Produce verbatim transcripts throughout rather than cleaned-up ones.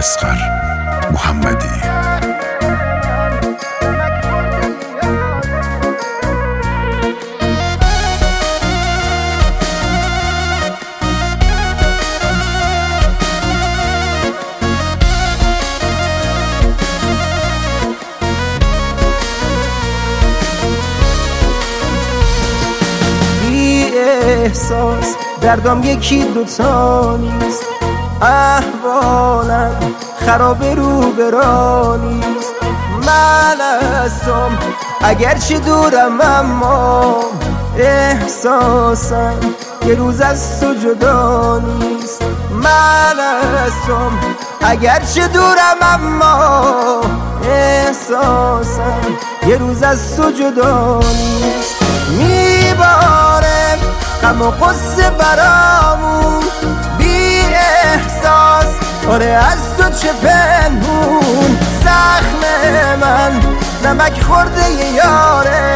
اصغر محمدی. احساس دردم یکی دوتا نیست، احوالم خراب رو برا نیست. من هستم اگرچه دورم اما احساسم یه روز از تو جدا نیست. من هستم اگرچه دورم اما احساسم یه روز از تو جدا نیست. میباره غم و غصه برامون بی احساس، آره از تو چه پنهون. زخم من نمک خورده ی یاره،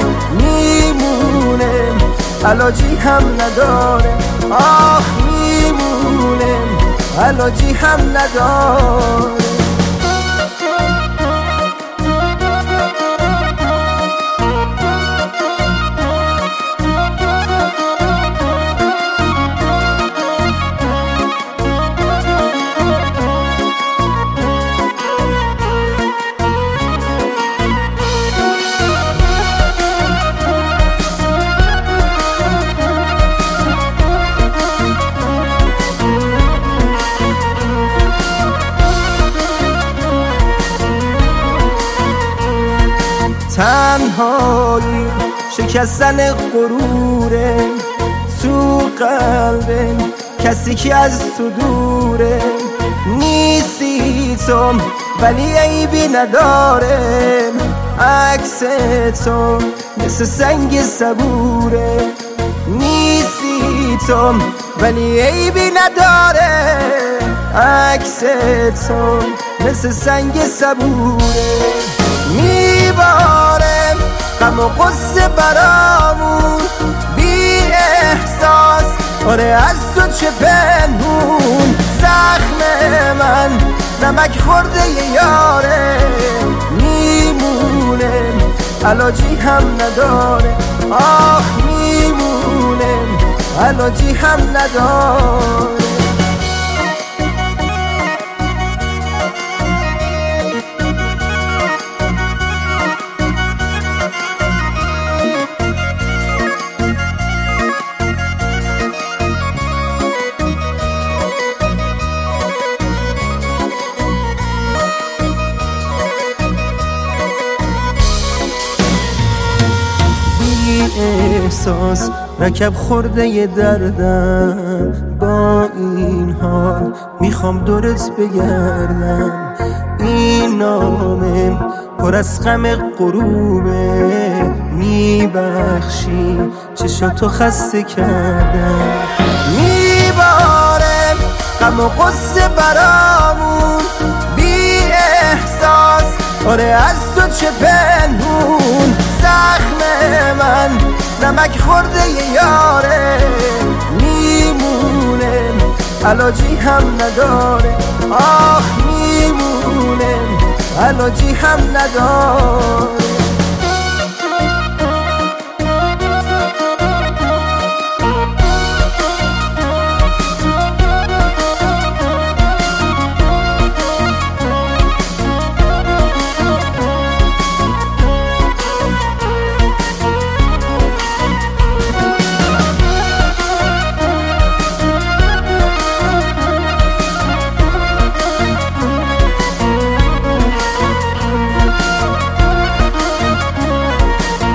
میمونه علاجی هم نداره. آخ میمونه علاجی هم نداره. تنهایی شکستن غروره تو قلب کسی که از تو دوره. نیستی تو ولی عیبی نداره، عکس تو مثل سنگ صبوره. نیستی تو ولی عیبی نداره، عکس تو مثل سنگ صبوره. میباره غم و غصه برامون بی احساس، آره از تو چه پنهون. زخم من نمک خورده ی یاره، میمونه علاجی هم نداره. آخ میمونه علاجی هم نداره. احساس رکب خورده ی دردم، با این حال میخوام دورت بگردم. این نامه پر از غم غروبه، میبخشی چشاتو خسته کردم. میباره غم و غصه برامون بی احساس، آره از تو چه پنهون. زخم من نمک خورده ی یاره، میمونه علاجی هم نداره. آخ میمونه علاجی هم نداره.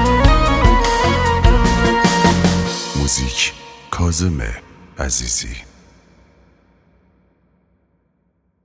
کاظم عزیزی.